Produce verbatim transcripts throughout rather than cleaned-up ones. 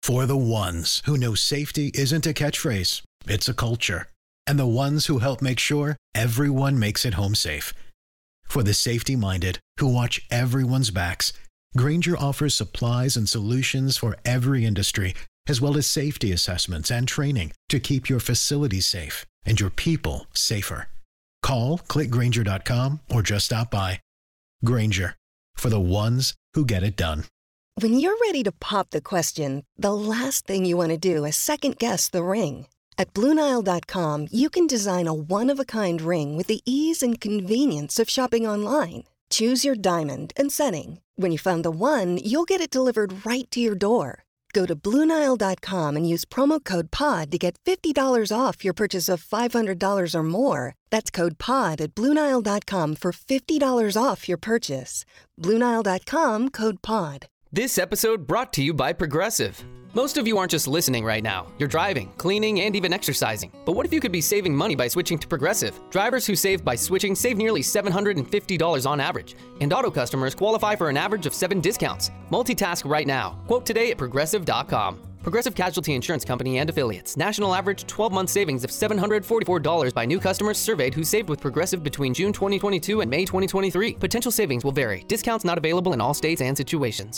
For the ones who know safety isn't a catchphrase, it's a culture. And the ones who help make sure everyone makes it home safe. For the safety-minded who watch everyone's backs, Grainger offers supplies and solutions for every industry, as well as safety assessments and training to keep your facilities safe and your people safer. Call, click Grainger dot com, or just stop by. Grainger, for the ones who get it done. When you're ready to pop the question, the last thing you want to do is second-guess the ring. At Blue Nile dot com, you can design a one-of-a-kind ring with the ease and convenience of shopping online. Choose your diamond and setting. When you find the one, you'll get it delivered right to your door. Go to Blue Nile dot com and use promo code POD to get fifty dollars off your purchase of five hundred dollars or more. That's code POD at Blue Nile dot com for fifty dollars off your purchase. Blue Nile dot com, code POD. This episode brought to you by Progressive. Most of you aren't just listening right now. You're driving, cleaning, and even exercising. But what if you could be saving money by switching to Progressive? Drivers who save by switching save nearly seven hundred fifty dollars on average. And auto customers qualify for an average of seven discounts. Multitask right now. Quote today at progressive dot com. Progressive Casualty Insurance Company and Affiliates. National average twelve-month savings of seven hundred forty-four dollars by new customers surveyed who saved with Progressive between June twenty twenty-two and May twenty twenty-three. Potential savings will vary. Discounts not available in all states and situations.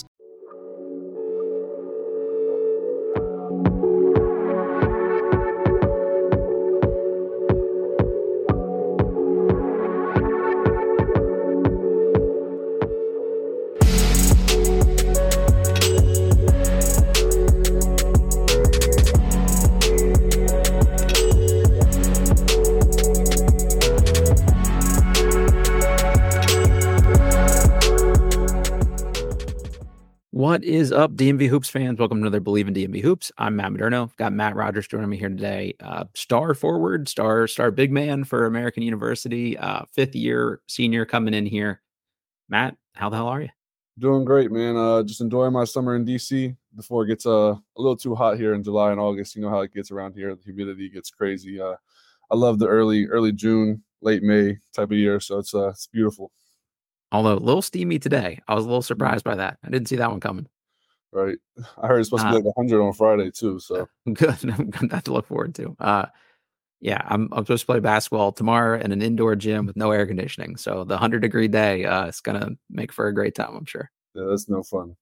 What is up, D M V Hoops fans? Welcome to another Believe in D M V Hoops. I'm Matt Moderno. Got Matt Rogers joining me here today. Uh, star forward, star star big man for American University, uh, fifth year senior coming in here. Matt, how the hell are you? Doing great, man. Uh, just enjoying my summer in D C before it gets uh, a little too hot here in July and August. You know how it gets around here. The humidity gets crazy. Uh, I love the early early June, late May type of year. So it's uh, it's beautiful. Although a little steamy today. I was a little surprised by that. I didn't see that one coming. Right. I heard it's supposed uh, to be like one hundred on Friday too. So good. Got that to look forward to. Uh, yeah, I'm, I'm supposed to play basketball tomorrow in an indoor gym with no air conditioning. So the one hundred degree day uh, is going to make for a great time, I'm sure. Yeah, that's no fun.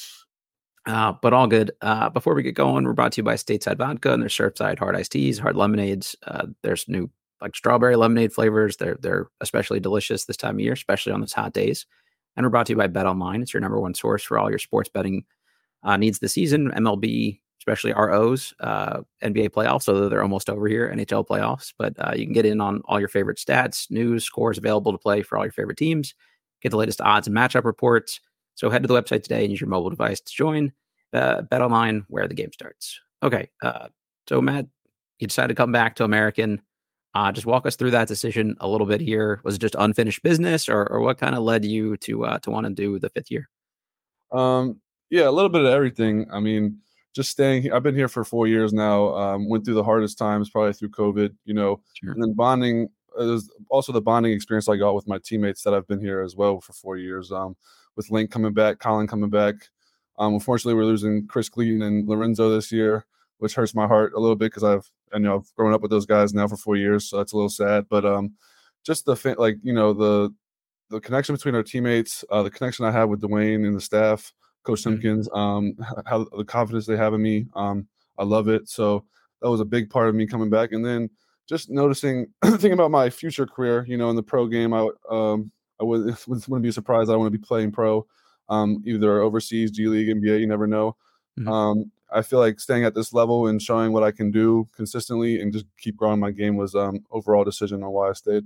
uh, but all good. Uh, before we get going, we're brought to you by Stateside Vodka and their Surfside hard iced teas, hard lemonades. Uh, there's new like strawberry lemonade flavors. They're they're especially delicious this time of year, especially on these hot days. And we're brought to you by BetOnline. It's your number one source for all your sports betting uh, needs this season. M L B, especially R Os, uh, N B A playoffs, although they're almost over here, N H L playoffs. But uh, you can get in on all your favorite stats, news, scores available to play for all your favorite teams. Get the latest odds and matchup reports. So head to the website today and use your mobile device to join uh, BetOnline, where the game starts. Okay, uh, so Matt, you decided to come back to American. Uh, just walk us through that decision a little bit here. Was it just unfinished business, or or what kind of led you to uh, to want to do the fifth year? Um, yeah, a little bit of everything. I mean, just staying here. I've been here for four years now. Um, went through the hardest times, probably through COVID, you know, Sure. and then bonding. Is also the bonding experience I got with my teammates that I've been here as well for four years. Um, with Link coming back, Colin coming back. Um, unfortunately, we're losing Chris Cleaton and Lorenzo this year, which hurts my heart a little bit because I've, I know I've grown up with those guys now for four years, so that's a little sad. But um, just the fa- like you know the the connection between our teammates, uh, the connection I have with Dwayne and the staff, Coach Simpkins, um, how the confidence they have in me, um, I love it. So that was a big part of me coming back, and then just noticing, thinking about my future career, you know, in the pro game. I um, I would wouldn't be surprised. I want to be playing pro, um, either overseas, G League, N B A. You never know. Mm-hmm. Um, I feel like staying at this level and showing what I can do consistently and just keep growing my game was um overall decision on why I stayed.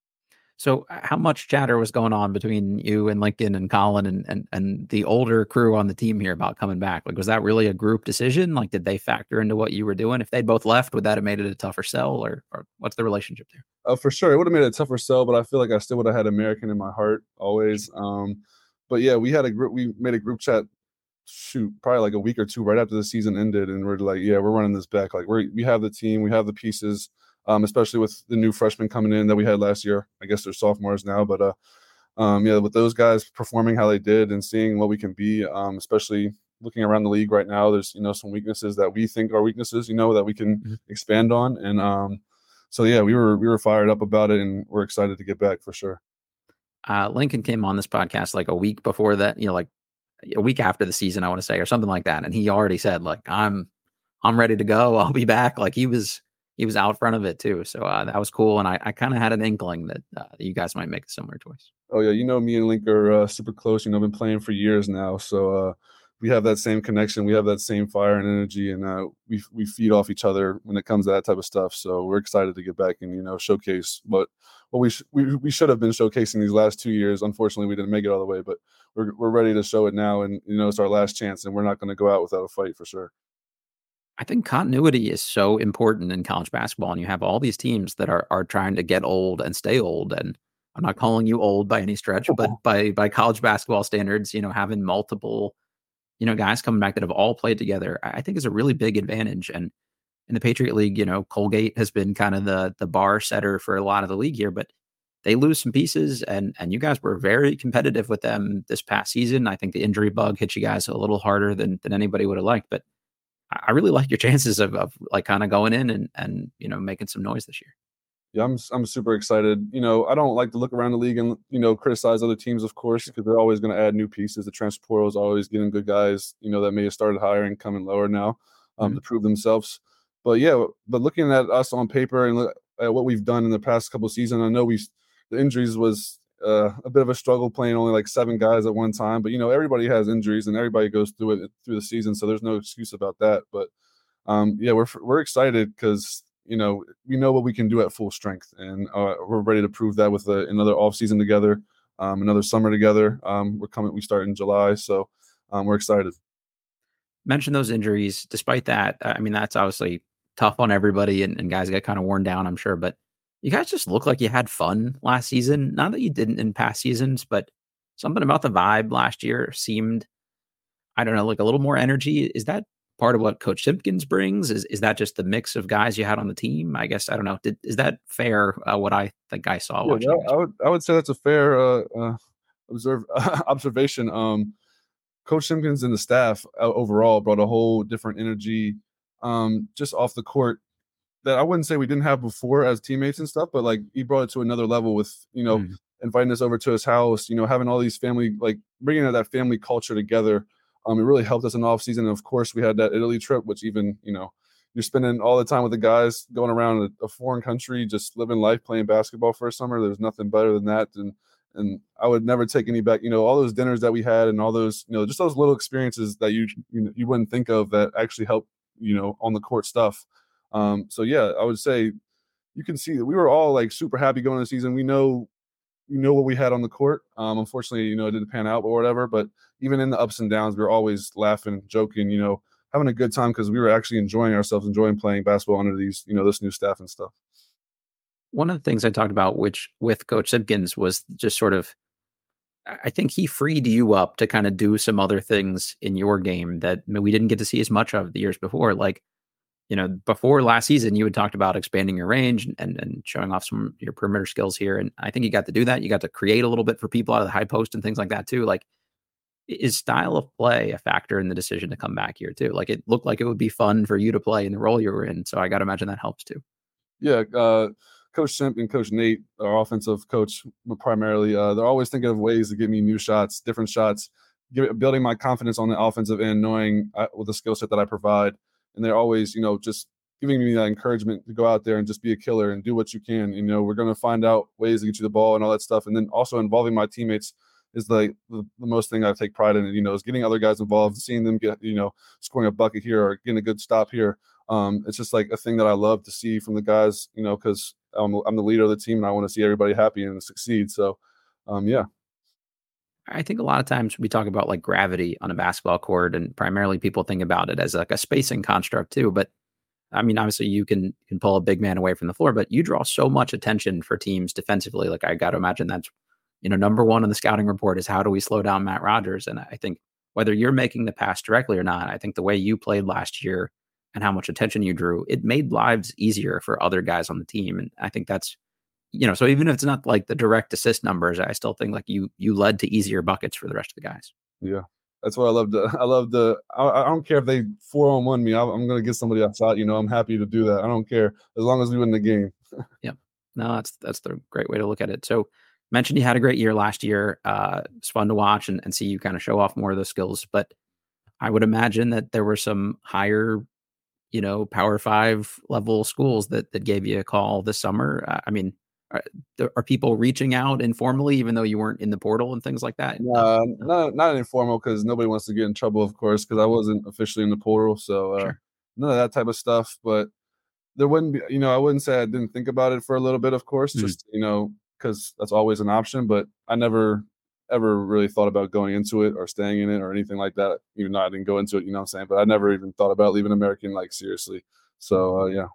So how much chatter was going on between you and Lincoln and Colin and, and, and the older crew on the team here about coming back? Like, was that really a group decision? Like, did they factor into what you were doing? If they'd both left, would that have made it a tougher sell, or, or what's the relationship there? Uh, for sure. It would have made it a tougher sell, but I feel like I still would have had American in my heart always. Um, but yeah, we had a group, we made a group chat, shoot, probably like a week or two right after the season ended. And we're like, yeah, we're running this back. Like we're, we have the team, we have the pieces. Um, especially with the new freshmen coming in that we had last year. I guess they're sophomores now, but uh, um, yeah, with those guys performing how they did and seeing what we can be, um, especially looking around the league right now, there's, you know, some weaknesses that we think are weaknesses, you know, that we can mm-hmm. expand on. And um, so, yeah, we were, we were fired up about it, and we're excited to get back for sure. Uh, Lincoln came on this podcast like a week before that, you know, like a week after the season, I want to say, or something like that. And he already said, like, I'm, I'm ready to go. I'll be back. Like he was, he was out front of it too. So uh, that was cool. And I, I kind of had an inkling that uh, you guys might make a similar choice. Oh yeah. You know, me and Link are uh, super close. You know, I've been playing for years now. So uh, we have that same connection. We have that same fire and energy, and uh, we, we feed off each other when it comes to that type of stuff. So we're excited to get back and, you know, showcase what, what we, sh- we, we should have been showcasing these last two years. Unfortunately, we didn't make it all the way, but we're, we're ready to show it now. And, you know, it's our last chance, and we're not going to go out without a fight for sure. I think continuity is so important in college basketball, and you have all these teams that are are trying to get old and stay old. And I'm not calling you old by any stretch, but by by college basketball standards, you know, having multiple, you know, guys coming back that have all played together, I think is a really big advantage. And in the Patriot League, you know, Colgate has been kind of the the bar setter for a lot of the league here, but they lose some pieces, and and you guys were very competitive with them this past season. I think the injury bug hit you guys a little harder than than anybody would have liked, but I really like your chances of, of like kind of going in and, and, you know, making some noise this year. Yeah, I'm I'm super excited. You know, I don't like to look around the league and, you know, criticize other teams, of course, because they're always going to add new pieces. The transfer portal is always getting good guys, you know, that may have started higher and coming lower now um, mm-hmm. to prove themselves. But yeah, but looking at us on paper and look at what we've done in the past couple of seasons, I know we the injuries was uh, a bit of a struggle playing only like seven guys at one time. But, you know, everybody has injuries and everybody goes through it through the season. So there's no excuse about that. But um, yeah, we're we're excited because, you know, we know what we can do at full strength. And uh, we're ready to prove that with a, another off season together, um, another summer together. Um, we're coming, we start in July. So um, we're excited. Mention those injuries. Despite that, I mean, that's obviously tough on everybody, and, and guys get kind of worn down, I'm sure. But you guys just look like you had fun last season. Not that you didn't in past seasons, but something about the vibe last year seemed, I don't know, like a little more energy. Is that part of what Coach Simpkins brings? Is is that just the mix of guys you had on the team? I guess, I don't know. Did, is that fair, uh, what I think I saw yeah, watching? I, I would I would say that's a fair uh, uh, observe observation. Um, Coach Simpkins and the staff uh, overall brought a whole different energy um, just off the court that I wouldn't say we didn't have before as teammates and stuff, but like he brought it to another level with, you know, mm. inviting us over to his house, you know, having all these family, like bringing that family culture together. Um, it really helped us in the off season. And of course we had that Italy trip, which even, you know, you're spending all the time with the guys going around a, a foreign country, just living life, playing basketball for a summer. There's nothing better than that. And, and I would never take any back, you know, all those dinners that we had and all those, you know, just those little experiences that you, you know, you wouldn't think of that actually help, you know, on the court stuff. Um, so yeah, I would say you can see that we were all like super happy going into the season. We know, we know what we had on the court. Um, unfortunately, you know, it didn't pan out or whatever, but even in the ups and downs, we were always laughing, joking, you know, having a good time because we were actually enjoying ourselves, enjoying playing basketball under these, you know, this new staff and stuff. One of the things I talked about, which with Coach Simpkins, was just sort of, I think he freed you up to kind of do some other things in your game that we didn't get to see as much of the years before. Like, you know, before last season, you had talked about expanding your range and, and showing off some of your perimeter skills here. And I think you got to do that. You got to create a little bit for people out of the high post and things like that too. Like, is style of play a factor in the decision to come back here too? Like, it looked like it would be fun for you to play in the role you were in. So I got to imagine that helps too. Yeah. Uh, Coach Simp and Coach Nate, our offensive coach, primarily, uh, they're always thinking of ways to give me new shots, different shots, give, building my confidence on the offensive end, knowing I, with the skill set that I provide. And they're always, you know, just giving me that encouragement to go out there and just be a killer and do what you can. You know, we're going to find out ways to get you the ball and all that stuff. And then also involving my teammates is like the, the most thing I take pride in. You know, is getting other guys involved, seeing them get, you know, scoring a bucket here or getting a good stop here. Um, it's just like a thing that I love to see from the guys, you know, because I'm, I'm the leader of the team and I want to see everybody happy and succeed. So, um, yeah. I think a lot of times we talk about like gravity on a basketball court, and primarily people think about it as like a spacing construct too. But I mean, obviously you can can pull a big man away from the floor, but you draw so much attention for teams defensively. Like, I got to imagine that's, you know, number one on the scouting report is how do we slow down Matt Rogers? And I think whether you're making the pass directly or not, I think the way you played last year and how much attention you drew, it made lives easier for other guys on the team. And I think that's, you know, so even if it's not like the direct assist numbers, I still think like you you led to easier buckets for the rest of the guys. Yeah. That's what I love to. I love the. I, I don't care if they four on one me. I, I'm going to get somebody outside. You know, I'm happy to do that. I don't care as long as we win the game. Yeah, no, that's that's the great way to look at it. So, mentioned you had a great year last year. Uh, it's fun to watch and, and see you kind of show off more of those skills. But I would imagine that there were some higher, you know, Power Five level schools that that gave you a call this summer. Uh, I mean. Are, are people reaching out informally, even though you weren't in the portal and things like that? Uh, not not informal because nobody wants to get in trouble, of course, because I wasn't officially in the portal, so uh, Sure. none of that type of stuff. But there wouldn't be, you know, I wouldn't say I didn't think about it for a little bit, of course, Mhm. just you know, because that's always an option. But I never ever really thought about going into it or staying in it or anything like that. Even though I didn't go into it, you know what I'm saying. But I never even thought about leaving American like seriously. So uh, yeah.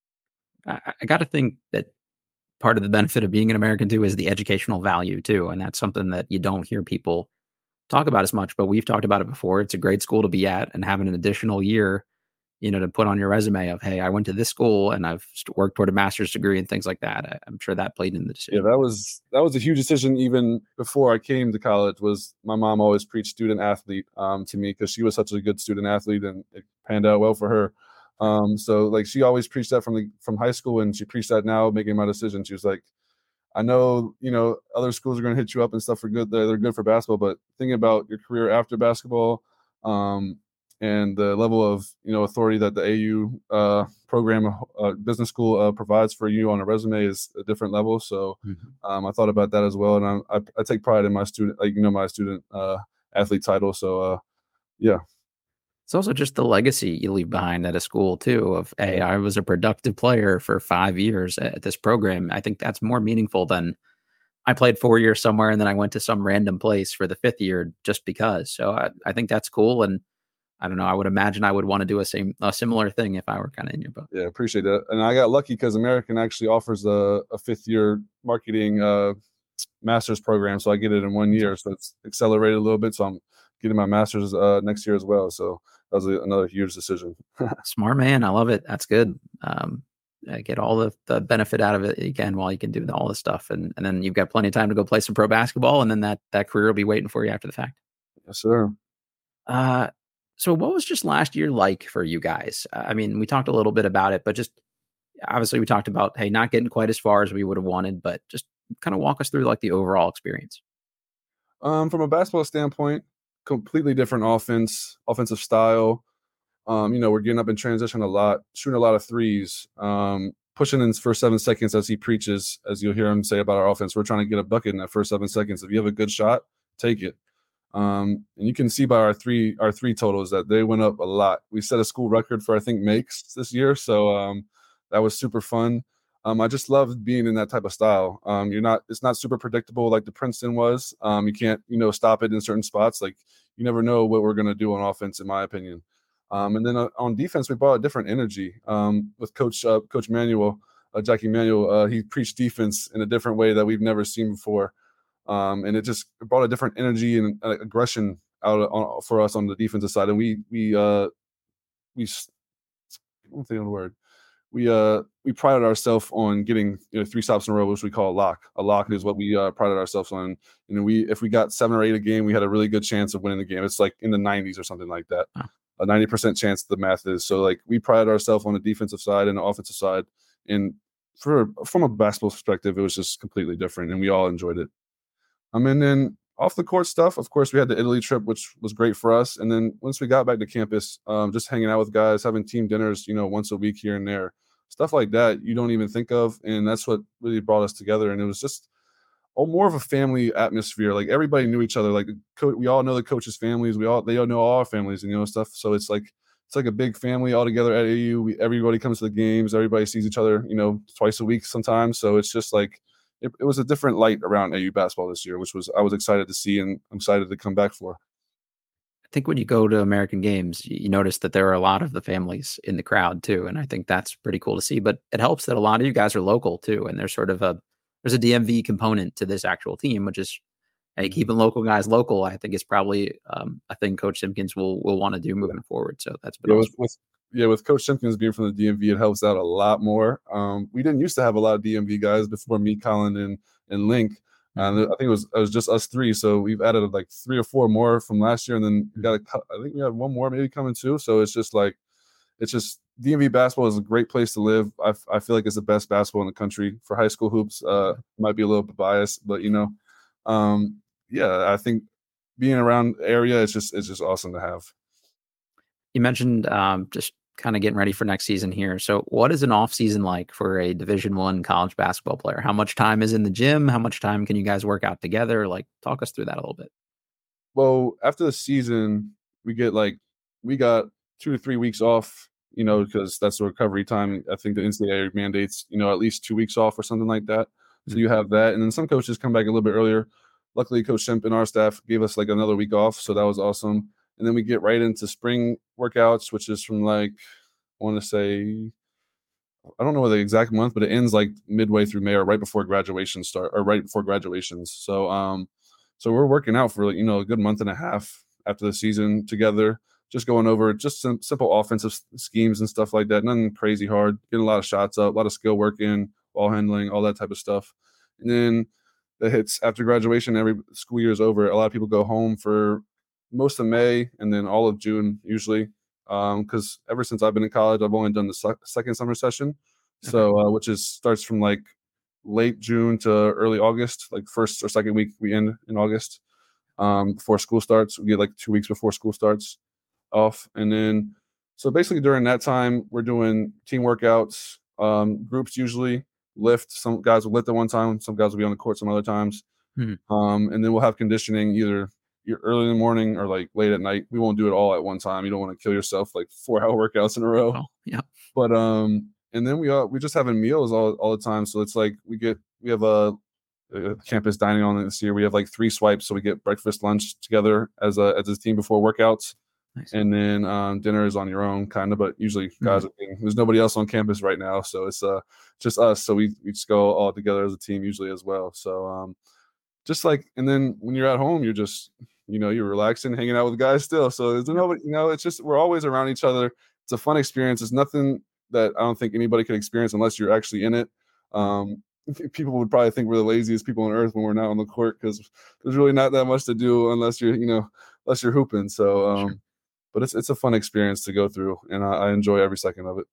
I, I got to think that part of the benefit of being an American too is the educational value too. And that's something that you don't hear people talk about as much, but we've talked about it before. It's a great school to be at, and having an additional year, you know, to put on your resume of, hey, I went to this school and I've worked toward a master's degree and things like that. I, I'm sure that played in the decision. Yeah, that was that was a huge decision even before I came to college. Was my mom always preached student athlete um, to me because she was such a good student athlete and it panned out well for her. Um, so like she always preached that from the from high school, and she preached that now making my decision. She was like, I know, you know, other schools are going to hit you up and stuff for good. They're, they're good for basketball, but thinking about your career after basketball um, and the level of, you know, authority that the A U uh, program, uh, business school uh, provides for you on a resume is a different level. So Mm-hmm. um, I thought about that as well. And I, I, I take pride in my student, like, you know, my student uh, athlete title. So uh, yeah. It's also just the legacy you leave behind at a school too of, hey, I was a productive player for five years at this program. I think that's more meaningful than I played four years somewhere and then I went to some random place for the fifth year just because. So I, I think that's cool. And I don't know, I would imagine I would want to do a same a similar thing if I were kind of in your boat. Yeah, appreciate that. And I got lucky because American actually offers a, a fifth year marketing uh, master's program. So I get it in one year. So it's accelerated a little bit. So I'm getting my master's uh, next year as well. So that was a, another huge decision. Smart man. I love it. That's good. Um, uh, get all the, the benefit out of it again while you can do all this stuff. And, and then you've got plenty of time to go play some pro basketball. And then that, that career will be waiting for you after the fact. Yes, sir. Uh, so what was just last year like for you guys? I mean, we talked a little bit about it, but just obviously we talked about, hey, not getting quite as far as we would have wanted, but just kind of walk us through like the overall experience. Um, from a basketball standpoint, completely different offense, offensive style. Um, you know, we're getting up in transition a lot, shooting a lot of threes, um, pushing in for seven seconds as he preaches, as you'll hear him say about our offense. We're trying to get a bucket in that first seven seconds. If you have a good shot, take it. Um, and you can see by our three our three totals that they went up a lot. We set a school record for I think makes this year, so um, that was super fun. Um, I just love being in that type of style. Um, you're not it's not super predictable like the Princeton was. Um, you can't you know stop it in certain spots. Like you never know what we're gonna do on offense, in my opinion. Um, and then uh, on defense, we brought a different energy um, with Coach uh, Coach Manuel, uh, Jackie Manuel. Uh, he preached defense in a different way that we've never seen before. Um, and it just brought a different energy and uh, aggression out on, for us on the defensive side. And we we uh, we I don't think of the word. We uh we prided ourselves on getting you know three stops in a row, which we call a lock. A lock is what we uh, prided ourselves on. You know, we if we got seven or eight a game, we had a really good chance of winning the game. It's like in the nineties or something like that. Wow. A ninety percent chance the math is. So like we prided ourselves on the defensive side and the offensive side. And for from a basketball perspective, it was just completely different, and we all enjoyed it. Um, and then off the court stuff, of course, we had the Italy trip, which was great for us. And then once we got back to campus, um, just hanging out with guys, having team dinners, you know, once a week here and there, stuff like that you don't even think of. And that's what really brought us together. And it was just oh, more of a family atmosphere. Like everybody knew each other. Like co- we all know the coaches' families. We all they all know all our families and you know stuff. So it's like it's like a big family all together at A U. We, everybody comes to the games. Everybody sees each other, you know, twice a week sometimes. So it's just like it, it was a different light around A U basketball this year, which was I was excited to see and I'm excited to come back for. I think when you go to American games, you notice that there are a lot of the families in the crowd too. And I think that's pretty cool to see, but it helps that a lot of you guys are local too. And there's sort of a, there's a D M V component to this actual team, which is, hey, keeping local guys local, I think is probably um, a thing Coach Simpkins will, will want to do moving forward. So that's been yeah, awesome. with, with, yeah, with Coach Simpkins being from the D M V, it helps out a lot more. Um, we didn't used to have a lot of D M V guys before me, Colin, and, and Link. And I think it was it was just us three, so we've added like three or four more from last year, and then we got a, cou- I think we have one more maybe coming too. So it's just like it's just D M V basketball is a great place to live. I, f- I feel like it's the best basketball in the country for high school hoops. Uh, might be a little bit biased, but you know, um, yeah, I think being around the area it's just it's just awesome to have. You mentioned um, just kind of getting ready for next season here. So what is an off season like for a Division One college basketball player? How much time is in the gym? How much time can you guys work out together? Like, talk us through that a little bit. Well, after the season, we get like we got two to three weeks off, you know, because that's the recovery time. I think the N C double A mandates, you know, at least two weeks off or something like that. So you have that, and then some coaches come back a little bit earlier. Luckily, Coach Shemp and our staff gave us like another week off, so that was awesome. And then we get right into spring workouts, which is from like I want to say I don't know the exact month, but it ends like midway through May or right before graduation start or right before graduations. So um so we're working out for you know a good month and a half after the season together, just going over just some simple offensive s- schemes and stuff like that. Nothing crazy hard. Getting a lot of shots up, a lot of skill work in, ball handling, all that type of stuff. And then the hits after graduation, every school year is over. A lot of people go home for most of May and then all of June usually. Because ever since I've been in college, I've only done the sec- second summer session, so uh, which is starts from like late June to early August, like first or second week we end in August. Um, before school starts, we get like two weeks before school starts off, and then so basically during that time we're doing team workouts, um, groups usually lift. Some guys will lift at one time, some guys will be on the court some other times, Hmm. um, and then we'll have conditioning either you're early in the morning or like late at night. We won't do it all at one time. You don't want to kill yourself like four hour workouts in a row. Oh, yeah. But um, and then we are we just having meals all, all the time. So it's like we get we have a, a campus dining on this year. We have like three swipes, so we get breakfast, lunch together as a as a team before workouts, Nice. and then um, dinner is on your own kind of. But usually guys, are being, there's nobody else on campus right now, so it's uh just us. So we we just go all together as a team usually as well. So um, just like and then when you're at home, you're just you know you're relaxing, hanging out with guys still. So there's nobody, you know, it's just we're always around each other. It's a fun experience. It's nothing that I don't think anybody could experience unless you're actually in it. Um, people would probably think we're the laziest people on earth when we're not on the court because there's really not that much to do unless you're, you know, unless you're hooping. So, um, Sure. but it's it's a fun experience to go through, and I, I enjoy every second of it.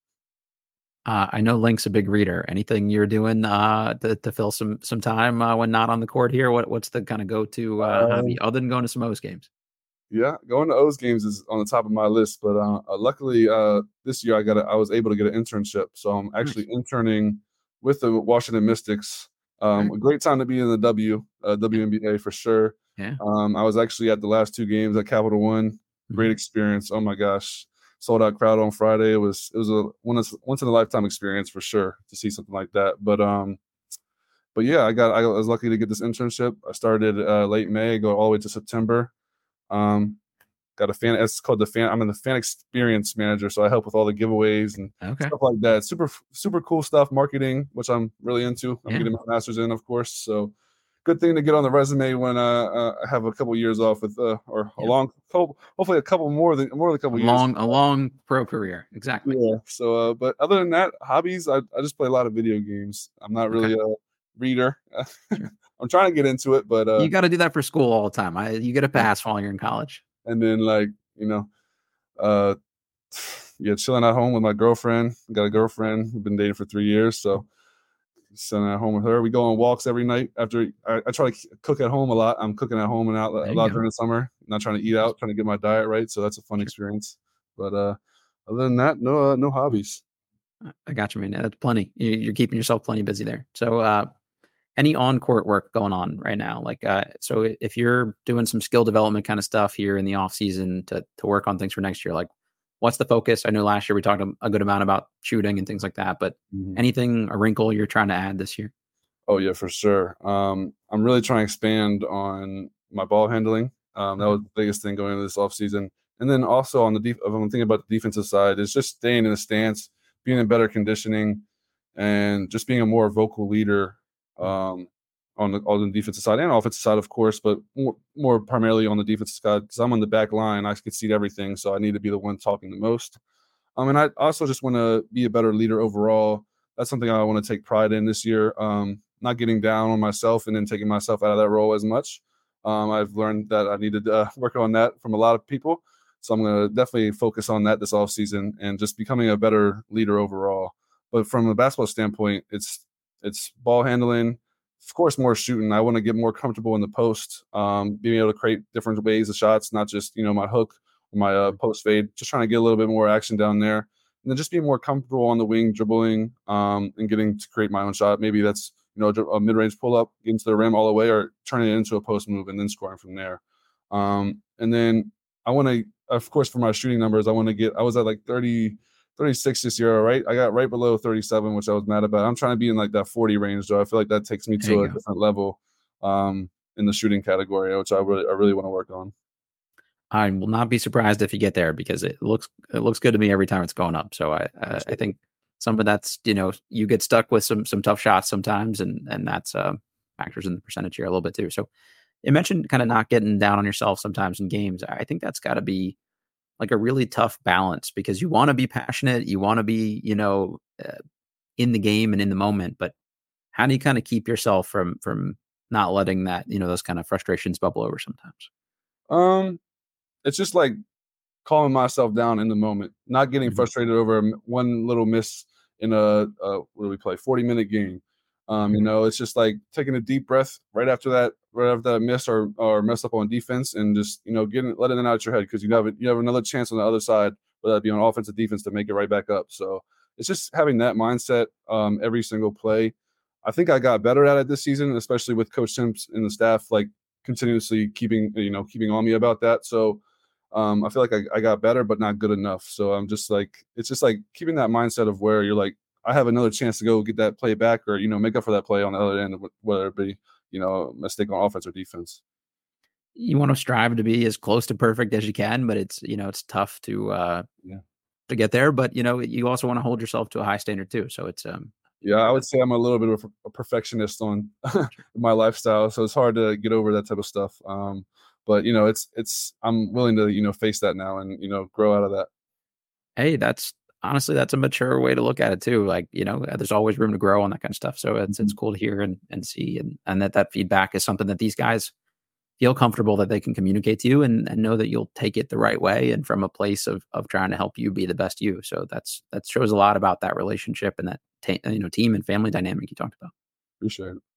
Uh, I know Link's a big reader. Anything you're doing uh, to, to fill some some time uh, when not on the court here? What what's the kind of go to uh, Um, hobby other than going to some O's games? Yeah, going to O's games is on the top of my list, but uh, uh, luckily uh, this year I got a, I was able to get an internship, so I'm actually Nice. interning with the Washington Mystics. Um, Very a cool. great time to be in the W uh, W N B A for sure. Yeah. Um, I was actually at the last two games at Capital One. Great Mhm. experience. Oh my gosh, sold out crowd on Friday. It was it was a once once in a lifetime experience for sure to see something like that. But um, but yeah, I got I was lucky to get this internship. I started uh, late May, go all the way to September. Um, got a fan. It's called the fan. I'm in the fan experience manager, so I help with all the giveaways and Okay. stuff like that. Super, super cool stuff. Marketing, which I'm really into. I'm Yeah. getting my master's in, of course. So good thing to get on the resume when uh, uh, I have a couple years off with, uh, or a Yeah. long, couple, hopefully a couple more than more than a A couple years. long a long pro career. Exactly. Yeah. So, uh, but other than that, hobbies, I, I just play a lot of video games. I'm not really Okay. a reader. Sure. I'm trying to get into it, but uh, You got to do that for school all the time. I you get a pass while you're in college. and then like you know, uh, yeah, chilling at home with my girlfriend. Got a girlfriend. We've been dating for three years, so chilling at home with her. We go on walks every night. After I, I try to cook at home a lot. I'm cooking at home and out There a you lot go. during the summer. Not trying to eat out, trying to get my diet right. So that's a fun Sure. experience. But uh, other than that, no, uh, no hobbies. I- I got you, man. That's plenty. You- You're keeping yourself plenty busy there. So, uh, any on-court work going on right now? Like, uh, so i- if you're doing some skill development kind of stuff here in the off season to to work on things for next year, like, what's the focus? I know last year we talked a, a good amount about shooting and things like that, but Mhm. anything, a wrinkle you're trying to add this year? Oh yeah, for sure. Um, I'm really trying to expand on my ball handling. Um, that Okay. was the biggest thing going into this offseason. And then also on the def- if I'm thinking about the defensive side, is just staying in the stance, being in better conditioning, and just being a more vocal leader um, on the on the defensive side and offensive side, of course, but more, more primarily on the defensive side because I'm on the back line. I can see everything, so I need to be the one talking the most. Um, and I also just want to be a better leader overall. That's something I want to take pride in this year. Um, not getting down on myself and then taking myself out of that role as much. Um, I've learned that I needed to uh, work on that from a lot of people. So I'm going to definitely focus on that this offseason and just becoming a better leader overall. But from a basketball standpoint, it's it's ball handling, of course, more shooting. I want to get more comfortable in the post, um, being able to create different ways of shots, not just, you know, my hook or my uh, post fade, just trying to get a little bit more action down there. And then just being more comfortable on the wing, dribbling, um, and getting to create my own shot. Maybe that's, you know, a mid-range pull-up, getting to the rim all the way, or turning it into a post move and then scoring from there. Um, and then I want to, of course, for my shooting numbers, I want to get – I was at like thirty, thirty-six this year, right? I got right below thirty-seven, which I was mad about. I'm trying to be in like that forty range, though. I feel like that takes me to a go. different level um, in the shooting category, which I really, I really want to work on. I will not be surprised if you get there, because it looks it looks good to me every time it's going up. So I uh, I think some of that's, you know, you get stuck with some some tough shots sometimes, and and that's uh, factors in the percentage here a little bit too. So you mentioned kind of not getting down on yourself sometimes in games. I think that's got to be like a really tough balance, because you want to be passionate, you want to be, you know, uh, in the game and in the moment, but how do you kind of keep yourself from from not letting that, you know, those kind of frustrations bubble over sometimes? Um. It's just like calming myself down in the moment, not getting mm-hmm. frustrated over one little miss in a, a what do we play, forty minute game. Um, you know, it's just like taking a deep breath right after that, right after that miss or or mess up on defense, and just, you know, getting letting it out your head, because you have it, you have another chance on the other side, whether that be on offense or defense, to make it right back up. So it's just having that mindset um, every single play. I think I got better at it this season, especially with Coach Sims and the staff, like continuously keeping you know keeping on me about that. So. Um, I feel like I, I got better, but not good enough. So I'm just like, it's just like keeping that mindset of where you're like, I have another chance to go get that play back, or, you know, make up for that play on the other end, whether it be, you know, a mistake on offense or defense. You want to strive to be as close to perfect as you can, but it's, you know, it's tough to, uh, yeah. to get there, but, you know, you also want to hold yourself to a high standard too. So it's, um, yeah, I would say I'm a little bit of a perfectionist on my lifestyle. So it's hard to get over that type of stuff. Um, But, you know, it's it's I'm willing to, you know, face that now and, you know, grow out of that. Hey, that's honestly, that's a mature way to look at it, too. Like, you know, there's always room to grow on that kind of stuff. So it's it's cool to hear and, and see. And, and that that feedback is something that these guys feel comfortable that they can communicate to you, and, and know that you'll take it the right way and from a place of of trying to help you be the best you. So that's that shows a lot about that relationship and that, ta- you know, team and family dynamic you talked about. Appreciate it.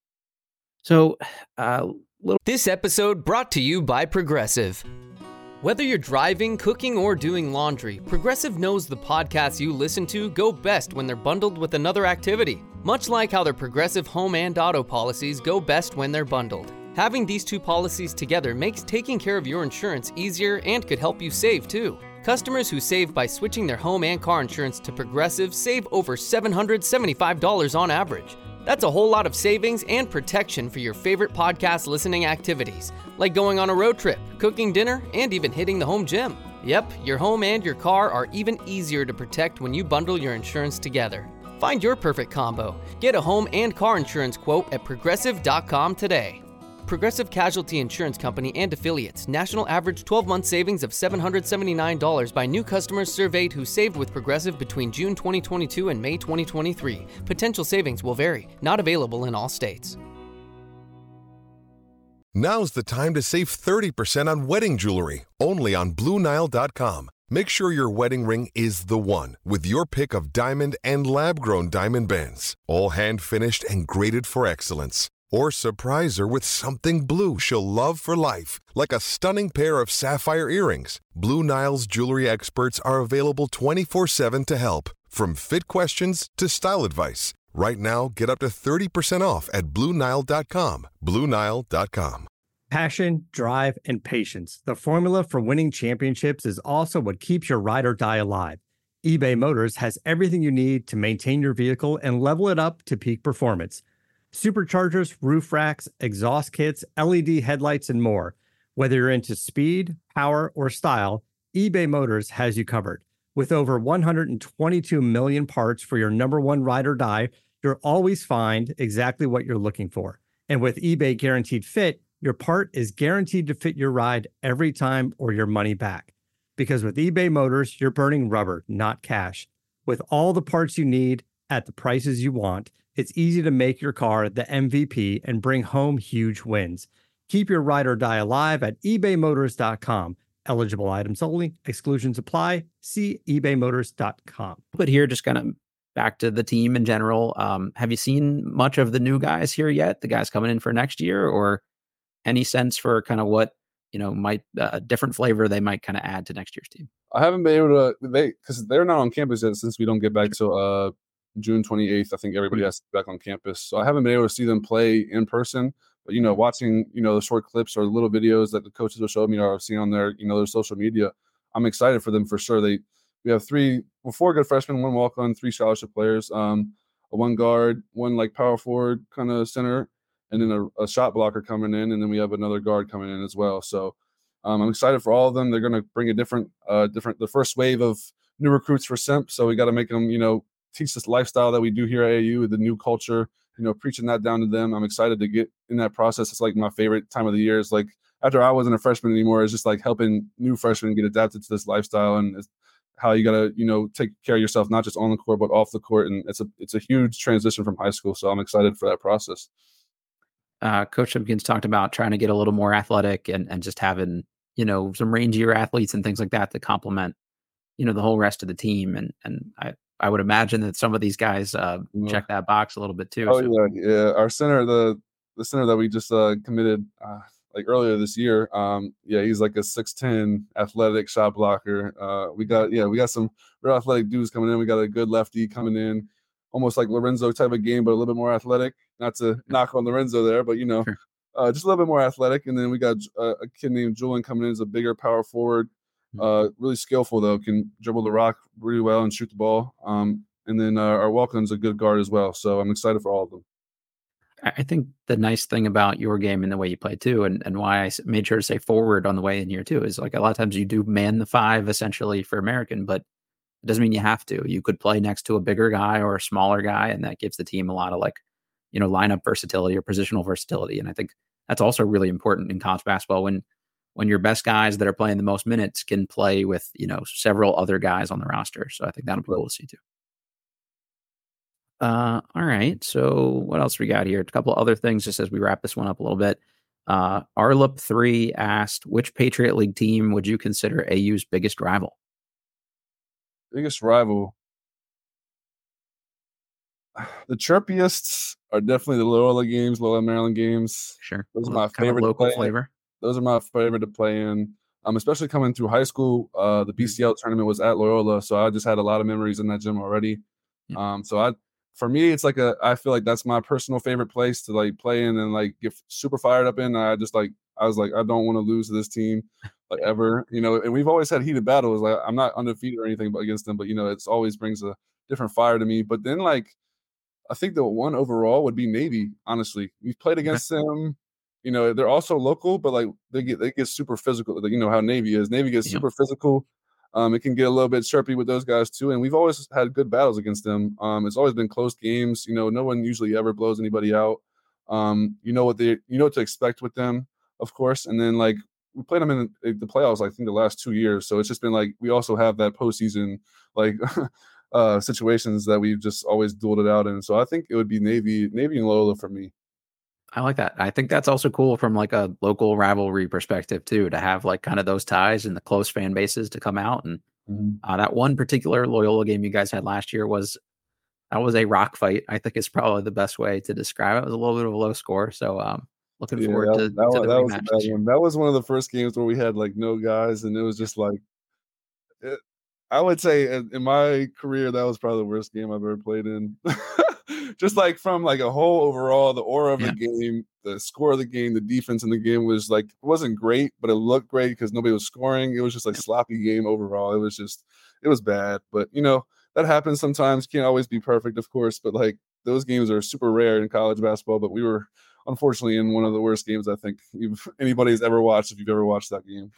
So, uh, little. This episode brought to you by Progressive. Whether you're driving, cooking, or doing laundry, Progressive knows the podcasts you listen to go best when they're bundled with another activity. Much like how their Progressive home and auto policies go best when they're bundled. Having these two policies together makes taking care of your insurance easier and could help you save too. Customers who save by switching their home and car insurance to Progressive save over seven hundred seventy-five dollars on average. That's a whole lot of savings and protection for your favorite podcast listening activities, like going on a road trip, cooking dinner, and even hitting the home gym. Yep, your home and your car are even easier to protect when you bundle your insurance together. Find your perfect combo. Get a home and car insurance quote at progressive dot com today. Progressive Casualty Insurance Company and Affiliates. National average twelve-month savings of seven hundred seventy-nine dollars by new customers surveyed who saved with Progressive between June twenty twenty-two and May twenty twenty-three. Potential savings will vary. Not available in all states. Now's the time to save thirty percent on wedding jewelry, only on Blue Nile dot com. Make sure your wedding ring is the one, with your pick of diamond and lab-grown diamond bands, all hand-finished and graded for excellence. Or surprise her with something blue she'll love for life, like a stunning pair of sapphire earrings. Blue Nile's jewelry experts are available twenty-four seven to help, from fit questions to style advice. Right now, get up to thirty percent off at Blue Nile dot com. Blue Nile dot com. Passion, drive, and patience. The formula for winning championships is also what keeps your ride or die alive. eBay Motors has everything you need to maintain your vehicle and level it up to peak performance. Superchargers, roof racks, exhaust kits, L E D headlights, and more. Whether you're into speed, power, or style, eBay Motors has you covered. With over one hundred twenty-two million parts for your number one ride or die, you'll always find exactly what you're looking for. And with eBay Guaranteed Fit, your part is guaranteed to fit your ride every time or your money back. Because with eBay Motors, you're burning rubber, not cash. With all the parts you need at the prices you want, It's easy to make your car the M V P and bring home huge wins. Keep your ride or die alive at ebay motors dot com. Eligible items only. Exclusions apply. See ebay motors dot com. But here, just kind of back to the team in general. Um, have you seen much of the new guys here yet? The guys coming in for next year, or any sense for kind of what, you know, might a uh, different flavor they might kind of add to next year's team? I haven't been able to, they, because they're not on campus yet since we don't get back till uh, June twenty-eighth. I think everybody has to be back on campus. So I haven't been able to see them play in person. But, you know, watching, you know, the short clips or little videos that the coaches will show me or I've seen on their, you know, their social media, I'm excited for them for sure. They, we have three, well, four good freshmen, one walk-on, three scholarship players, um, a one guard, one like power forward kind of center, and then a, a shot blocker coming in, and then we have another guard coming in as well. So um, I'm excited for all of them. They're going to bring a different, uh, different, the first wave of new recruits for Simp. So we got to make them, you know, teach this lifestyle that we do here at A U, the new culture, you know, preaching that down to them. I'm excited to get in that process. It's like my favorite time of the year. It's like after I wasn't a freshman anymore, it's just like helping new freshmen get adapted to this lifestyle and it's how you got to, you know, take care of yourself, not just on the court, but off the court. And it's a, it's a huge transition from high school. So I'm excited for that process. Uh, Coach Simpkins talked about trying to get a little more athletic and, and just having, you know, some rangier athletes and things like that to complement, you know, the whole rest of the team. And, and I, I would imagine that some of these guys uh, yeah. check that box a little bit too. Oh so. yeah, yeah. Our center, the the center that we just uh, committed uh, like earlier this year. Um, yeah, he's like a six ten athletic shot blocker. Uh, we got yeah, we got some real athletic dudes coming in. We got a good lefty coming in, almost like Lorenzo type of game, but a little bit more athletic. Not to knock on Lorenzo there, but you know, sure. uh, just a little bit more athletic. And then we got uh, a kid named Julian coming in as a bigger power forward. Uh, really skillful though, can dribble the rock really well and shoot the ball. Um, and then uh, our Walken's a good guard as well. So I'm excited for all of them. I think the nice thing about your game and the way you play too, and, and why I made sure to say forward on the way in here too, is like a lot of times you do man the five essentially for American, but it doesn't mean you have to. You could play next to a bigger guy or a smaller guy, and that gives the team a lot of like, you know, lineup versatility or positional versatility. And I think that's also really important in college basketball when when your best guys that are playing the most minutes can play with, you know, several other guys on the roster. So I think that'll be cool to see too. Uh, all right. So what else we got here? A couple other things just as we wrap this one up a little bit. Uh, Arlup three asked, which Patriot League team would you consider A U's biggest rival? Biggest rival? The chirpiest are definitely the Loyola games, Loyola Maryland games. Sure. Those are my kind favorite of local to play flavor. Those are my favorite to play in, um, especially coming through high school. Uh, the B C L tournament was at Loyola, so I just had a lot of memories in that gym already. Yeah. Um, so I, for me, it's like a. I feel like that's my personal favorite place to like play in and like get super fired up in. I just like I was like I don't want to lose to this team, like ever, you know. And we've always had heated battles. Like I'm not undefeated or anything, but against them, but you know, it's always brings a different fire to me. But then like. I think the one overall would be Navy. Honestly, we've played against them. You know, they're also local, but like they get they get super physical. Like, you know how Navy is. Navy gets yeah. super physical. Um, it can get a little bit chirpy with those guys too. And we've always had good battles against them. Um, it's always been close games. You know, no one usually ever blows anybody out. Um, you know what they you know what to expect with them, of course. And then like we played them in the playoffs. I think the last two years. So it's just been like we also have that postseason like. Uh, situations that we've just always dueled it out in. So I think it would be Navy, Navy and Loyola for me. I like that. I think that's also cool from like a local rivalry perspective too, to have like kind of those ties and the close fan bases to come out. And mm-hmm. uh, that one particular Loyola game you guys had last year was, that was a rock fight. I think is probably the best way to describe it. It was a little bit of a low score. So um, looking yeah, forward to, that, to that, the that was rematch. one. That was one of the first games where we had like no guys and it was just like, it, I would say in my career, that was probably the worst game I've ever played in. Just like from like a whole overall, the aura of yeah. the game, the score of the game, the defense in the game was like, it wasn't great, but it looked great because nobody was scoring. It was just like sloppy game overall. It was just, it was bad. But, you know, that happens sometimes. Can't always be perfect, of course. But like those games are super rare in college basketball. But we were unfortunately in one of the worst games I think anybody's ever watched if you've ever watched that game.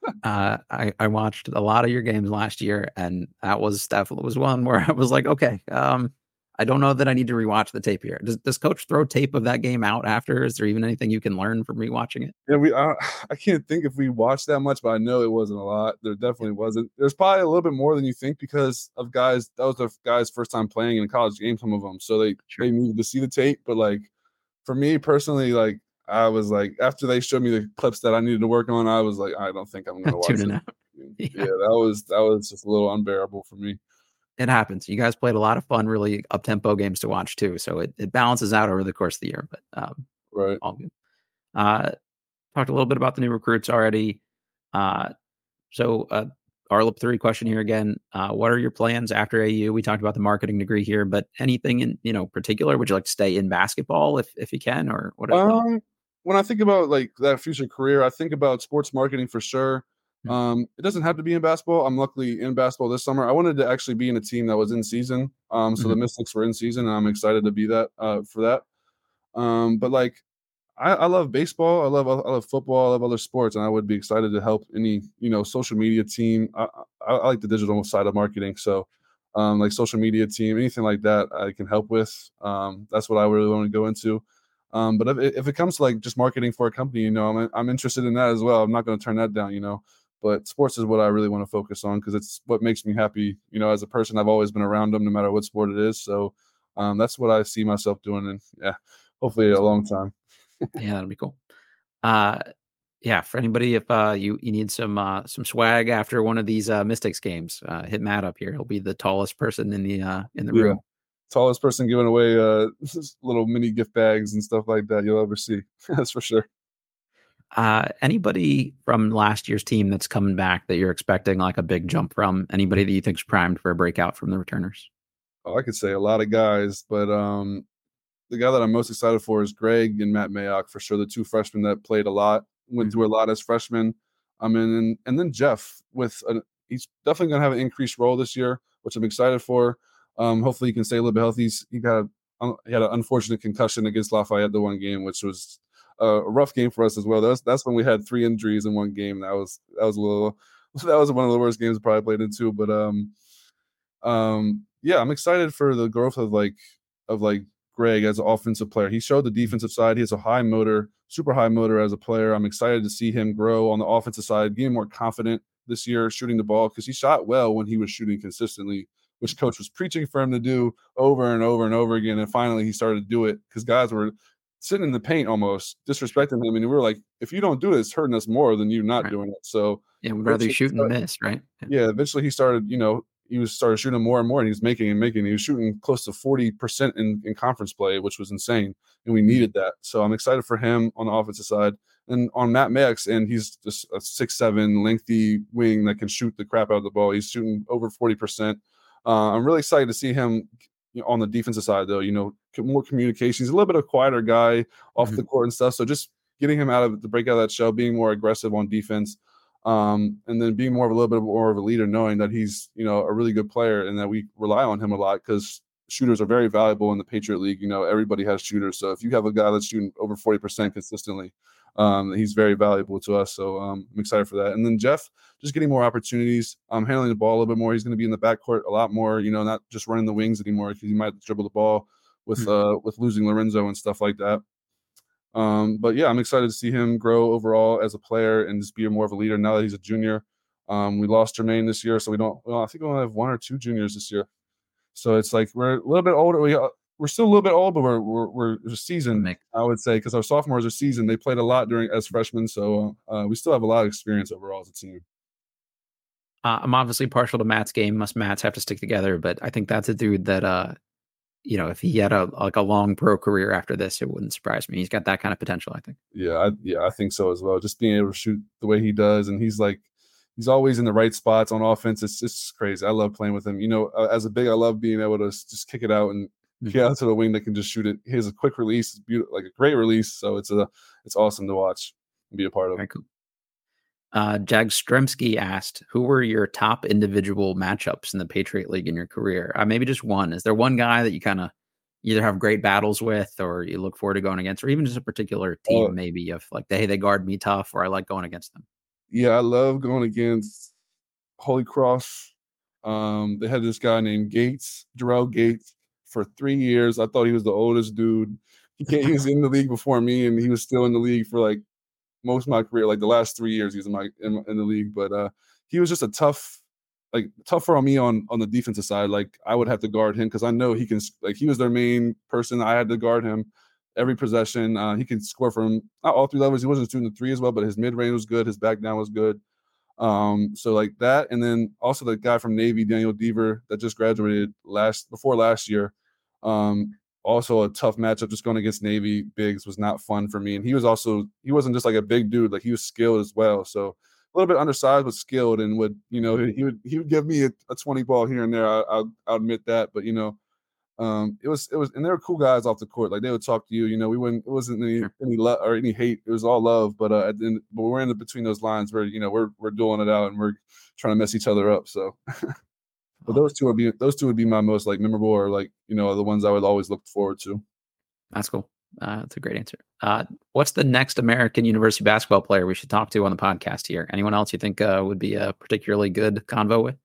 uh, I, I watched a lot of your games last year, and that was definitely was one where I was like, okay, um, I don't know that I need to rewatch the tape here. Does does coach throw tape of that game out after? Is there even anything you can learn from rewatching it? Yeah, we. I, I can't think if we watched that much, but I know it wasn't a lot. There definitely wasn't. There's probably a little bit more than you think because of guys. That was the guys' first time playing in a college game. Some of them, so they Sure. they needed to see the tape. But like for me personally, like I was like after they showed me the clips that I needed to work on, I was like, I don't think I'm going to watch Tuning it. out. Yeah. Yeah. yeah, that was that was just a little unbearable for me. It happens. You guys played a lot of fun, really up-tempo games to watch too. So it, it balances out over the course of the year, but um, Right. all good. Uh, talked a little bit about the new recruits already. Uh, so uh, R L I P three question here again. Uh, what are your plans after A U? We talked about the marketing degree here, but anything in, you know, particular? Would you like to stay in basketball if, if you can, or what? Um, when I think about like that future career, I think about sports marketing for sure. Mhm. Um, it doesn't have to be in basketball. I'm luckily in basketball this summer. I wanted to actually be in a team that was in season. Um, so the Mhm. Mystics were in season, and I'm excited to be that uh, for that. Um, but like I, I love baseball. I love I love football. I love other sports, and I would be excited to help any you know social media team. I, I, I like the digital side of marketing, so um, like social media team, anything like that, I can help with. Um, that's what I really want to go into. Um, but if, it- if it comes to like just marketing for a company, you know, I'm I'm interested in that as well. I'm not going to turn that down, you know. But sports is what I really want to focus on because it's what makes me happy. You know, as a person, I've always been around them, no matter what sport it is. So um, that's what I see myself doing, and yeah, hopefully a long time. Yeah, that'd be cool. Uh, yeah, for anybody, if uh, you you need some uh, some swag after one of these uh, Mystics games, uh, hit Matt up here. He'll be the tallest person in the uh, in the Yeah. room. Tallest person giving away uh little mini gift bags and stuff like that you'll ever see. That's for sure. Uh, anybody from last year's team that's coming back that you're expecting like a big jump from? Anybody that you think's primed for a breakout from the returners? Oh, I could say a lot of guys, but um the guy that I'm most excited for is Greg and Matt Mayock for sure. The two freshmen that played a lot, went Mhm. through a lot as freshmen. I mean, and, and then Jeff with an, he's definitely going to have an increased role this year, which I'm excited for. Um, hopefully he can stay a little bit healthy. He's, he got a, he had an unfortunate concussion against Lafayette the one game, which was a rough game for us as well. That's that's when we had three injuries in one game. That was that was a little that was one of the worst games I probably played into. But um, um, yeah, I'm excited for the growth of like of like Greg as an offensive player. He showed the defensive side. He has a high motor, super high motor as a player. I'm excited to see him grow on the offensive side, getting more confident this year shooting the ball because he shot well when he was shooting consistently, which coach was preaching for him to do over and over and over again. And finally he started to do it because guys were sitting in the paint almost disrespecting him. And we were like, if you don't do it, it's hurting us more than you not Right. doing it. So Yeah, we'd rather you shoot and miss, right? yeah, eventually he started, you know, he was started shooting more and more, and he was making and making. He was shooting close to forty percent in, in conference play, which was insane, and we needed that. So I'm excited for him on the offensive side. And on Matt Max, and he's just a six seven lengthy wing that can shoot the crap out of the ball. He's shooting over forty percent. Uh, I'm really excited to see him you know, on the defensive side, though. You know, more communication. He's a little bit of a quieter guy off Mhm. the court and stuff. So just getting him out of the break out of that shell, being more aggressive on defense. Um, and then being more of a little bit more of a leader, knowing that he's, you know, a really good player and that we rely on him a lot because shooters are very valuable in the Patriot League. You know, everybody has shooters. So if you have a guy that's shooting over forty percent consistently, um, he's very valuable to us. So um, I'm excited for that. And then Jeff, just getting more opportunities, um, handling the ball a little bit more. He's going to be in the backcourt a lot more, you know, not just running the wings anymore because he might dribble the ball with, Mhm. uh, with losing Lorenzo and stuff like that. Um, but yeah, I'm excited to see him grow overall as a player and just be more of a leader now that he's a junior. Um, we lost Jermaine this year, so we don't. Well, I think we only have one or two juniors this year. So it's like we're a little bit older. We uh, we're still a little bit old, but we're we're, we're seasoned, Mix. I would say, because our sophomores are seasoned. They played a lot during as freshmen, so uh, we still have a lot of experience overall as a team. Uh, I'm obviously partial to Matt's game. Must Matts have to stick together, but I think that's a dude that uh, you know, if he had a like a long pro career after this, it wouldn't surprise me. He's got that kind of potential, I think. Yeah, I, yeah, I think so as well. Just being able to shoot the way he does, and he's like, he's always in the right spots on offense. It's just crazy. I love playing with him. You know, uh, as a big, I love being able to s- just kick it out and Mhm. get out to the wing that can just shoot it. He has a quick release, it's beautiful, like a great release. So it's a, it's awesome to watch and be a part of. Very cool. Uh, Jag Stremski asked, who were your top individual matchups in the Patriot League in your career? Uh, maybe just one. Is there one guy that you kind of either have great battles with or you look forward to going against, or even just a particular team, Uh, maybe of like, hey, they guard me tough, or I like going against them? Yeah, I love going against Holy Cross. Um, they had this guy named Gates, Jarrell Gates for three years. I thought he was the oldest dude. He, can't, he was in the league before me, and he was still in the league for like most of my career. Like the last three years, he was in my in, in the league. But uh, he was just a tough, like tougher on me on on the defensive side. Like I would have to guard him because I know he can. Like he was their main person. I had to guard him every possession. Uh, he can score from not all three levels. He wasn't shooting the three as well, but his mid range was good. His back down was good. Um, so like that, and then also the guy from Navy, Daniel Deaver, that just graduated last before last year. Um, also a tough matchup. Just going against Navy bigs was not fun for me. And he was also he wasn't just like a big dude, like he was skilled as well. So a little bit undersized but skilled, and would you know he would he would give me a, a twenty ball here and there. I, I'll, I'll admit that, but you know. Um, it was, it was, and they were cool guys off the court. Like they would talk to you, you know, we wouldn't, it wasn't any, any love or any hate. It was all love. But, uh, at the end, but we're in the, between those lines where, you know, we're, we're doing it out and we're trying to mess each other up. So, but those two would be, those two would be my most like memorable or like, you know, the ones I would always look forward to. That's cool. Uh, that's a great answer. Uh, what's the next American University basketball player we should talk to on the podcast here? Anyone else you think, uh, would be a particularly good convo with?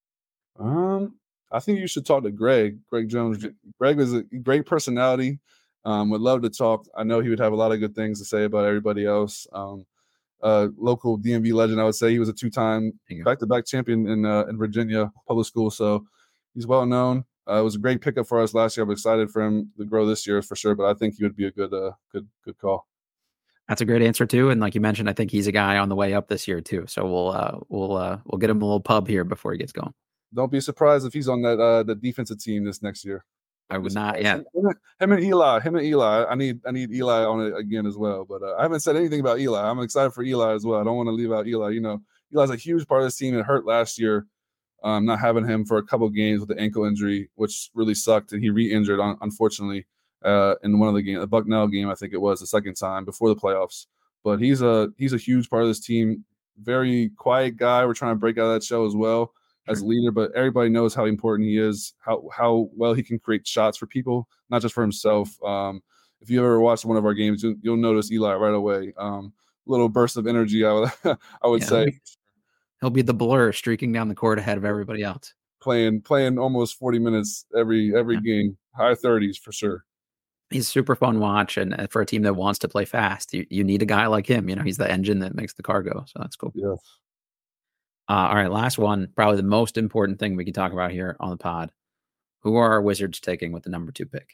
Um, I think you should talk to Greg, Greg Jones. Greg is a great personality. Um, would love to talk. I know he would have a lot of good things to say about everybody else. Um, uh, local D M V legend, I would say. He was a two-time back-to-back champion in uh, in Virginia public school, so he's well known. Uh, it was a great pickup for us last year. I'm excited for him to grow this year for sure, but I think he would be a good, uh, good, good call. That's a great answer too, and like you mentioned, I think he's a guy on the way up this year too. So we'll uh, we'll uh, we'll get him a little pub here before he gets going. Don't be surprised if he's on that uh, the defensive team this next year. I would not. Yeah, him, him and Eli. Him and Eli. I need I need Eli on it again as well. But uh, I haven't said anything about Eli. I'm excited for Eli as well. I don't want to leave out Eli. You know, Eli's a huge part of this team. It hurt last year, um, not having him for a couple games with the ankle injury, which really sucked. And he re-injured, un- unfortunately, uh, in one of the games, the Bucknell game, I think it was the second time before the playoffs. But he's a he's a huge part of this team. Very quiet guy. We're trying to break out of that shell as well. As a leader, but everybody knows how important he is, how how well he can create shots for people, not just for himself. Um, if you ever watched one of our games, you'll, you'll notice Eli right away. Um, little burst of energy, I would I would yeah, say. He'll be the blur streaking down the court ahead of everybody else. Playing playing almost forty minutes every every yeah. game, high thirties for sure. He's super fun watch, and for a team that wants to play fast, you, you need a guy like him. You know, he's the engine that makes the car go. So that's cool. Yes. Uh, all right, last one, probably the most important thing we can talk about here on the pod. Who are our Wizards taking with the number two pick?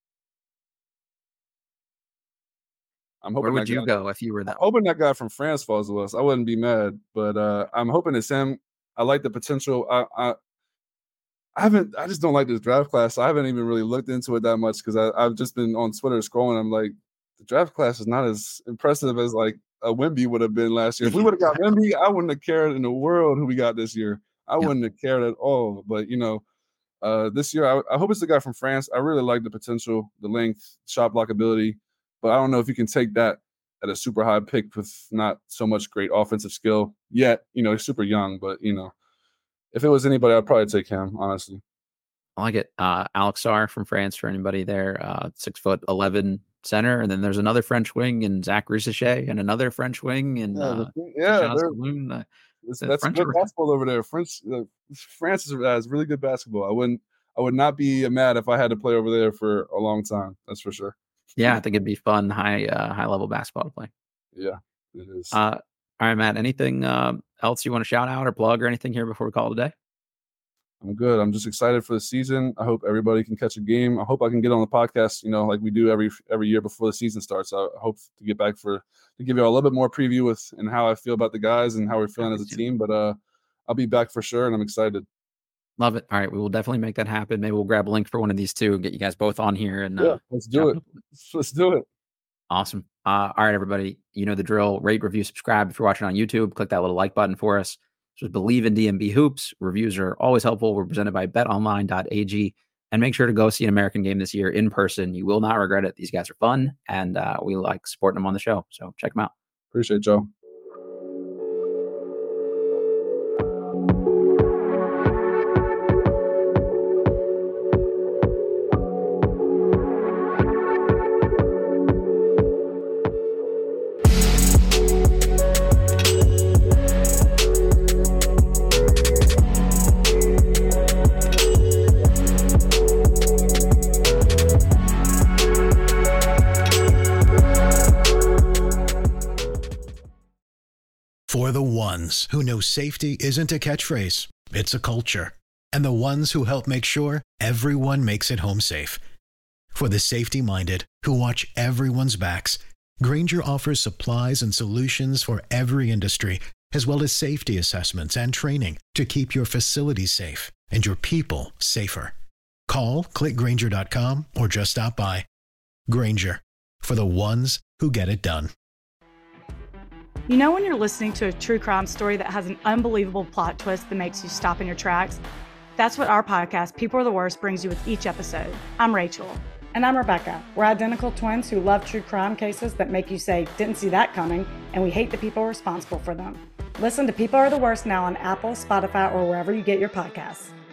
I'm hoping Where would you guy, go if you were that? I'm hoping that guy from France falls to us. I wouldn't be mad, but uh, I'm hoping it's him. I like the potential. I, I I haven't. I just don't like this draft class. I haven't even really looked into it that much because I've just been on Twitter scrolling. I'm like, the draft class is not as impressive as like a Wemby would have been last year. If we would have got Wemby, I wouldn't have cared in the world who we got this year. I wouldn't have cared at all. But, you know, uh, this year, I, I hope it's the guy from France. I really like the potential, the length, shot block ability. But I don't know if you can take that at a super high pick with not so much great offensive skill yet. You know, he's super young. But, you know, if it was anybody, I'd probably take him, honestly. I like it. Uh, Alex Sarr from France for anybody there, uh, six foot eleven center, and then there's another French wing and Zach Risache, and another French wing and yeah, uh, yeah Saloon, uh, that's French good basketball over there. French, uh, France has really good basketball. I wouldn't, I would not be mad if I had to play over there for a long time. That's for sure. Yeah, I think it'd be fun, high, uh, high level basketball to play. Yeah, it is. Uh, all right, Matt. Anything uh, else you want to shout out or plug or anything here before we call it a day? I'm good. I'm just excited for the season. I hope everybody can catch a game. I hope I can get on the podcast, you know, like we do every every year before the season starts. I hope to get back for to give you all a little bit more preview with and how I feel about the guys and how we're feeling as a team. But uh, I'll be back for sure, and I'm excited. Love it. All right, we will definitely make that happen. Maybe we'll grab a link for one of these two and get you guys both on here. And yeah, uh, let's do it. Let's do it. Awesome. Uh, all right, everybody. You know the drill. Rate, review, subscribe. If you're watching on YouTube, click that little like button for us. Just believe in D M V Hoops. Reviews are always helpful. We're presented by bet online dot a g. And make sure to go see an American game this year in person. You will not regret it. These guys are fun, and uh, we like supporting them on the show. So check them out. Appreciate it, Joe. For the ones who know safety isn't a catchphrase, it's a culture. And the ones who help make sure everyone makes it home safe. For the safety-minded who watch everyone's backs, Grainger offers supplies and solutions for every industry, as well as safety assessments and training to keep your facilities safe and your people safer. Call, click Grainger dot com, or just stop by. Grainger, for the ones who get it done. You know when you're listening to a true crime story that has an unbelievable plot twist that makes you stop in your tracks? That's what our podcast, People Are the Worst, brings you with each episode. I'm Rachel. And I'm Rebecca. We're identical twins who love true crime cases that make you say, didn't see that coming, and we hate the people responsible for them. Listen to People Are the Worst now on Apple, Spotify, or wherever you get your podcasts.